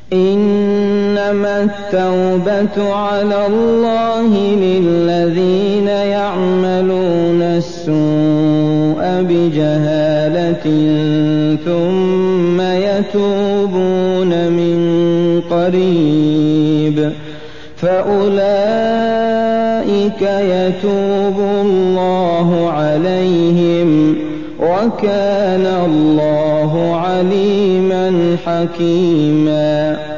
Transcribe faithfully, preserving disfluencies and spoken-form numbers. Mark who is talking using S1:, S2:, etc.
S1: إنما التوبة على الله للذين يعملون السوء بجهالة ثم يتوبون من قريب فأولئك يتوب الله عليهم وكان الله عليما حكيما.